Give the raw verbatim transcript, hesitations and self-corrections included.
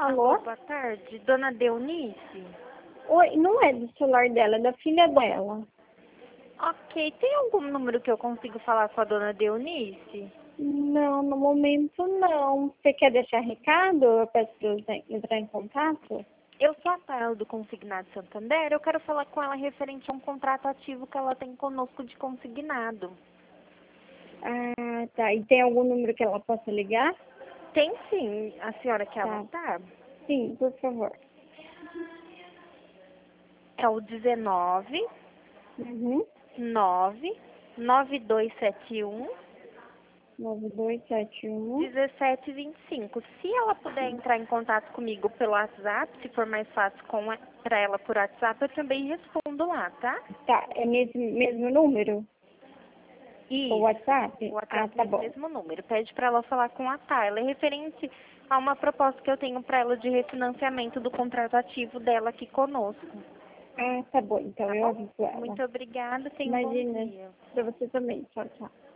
Alô? Boa tarde, dona Deunice? Oi, não é do celular dela, é da filha dela. Ok, tem algum número que eu consigo falar com a dona Deunice? Não, no momento não. Você quer deixar recado? Eu peço para ela entrar em contato? Eu sou a Tayla do Consignado Santander, eu quero falar com ela referente a um contrato ativo que ela tem conosco de consignado. Ah, tá. E tem algum número que ela possa ligar? Tem sim, a senhora quer Tá. anotar? Sim, por favor. É o dezenove, Uhum. nove, nove dois sete um, nove dois sete um. dezessete vinte e cinco. Se ela puder entrar em contato comigo pelo WhatsApp, se for mais fácil para ela por WhatsApp, eu também respondo lá, tá? Tá, é mesmo, mesmo número? O Isso. WhatsApp? O Ah, WhatsApp tá nesse bom. mesmo número. Pede para ela falar com a Tayla. É referente a uma proposta que eu tenho para ela de refinanciamento do contrato ativo dela aqui conosco. Ah, tá bom. Então Tá eu bom? aviso ela. Muito obrigada. Tenha um bom Imagina, dia. pra você também. Tchau, tchau.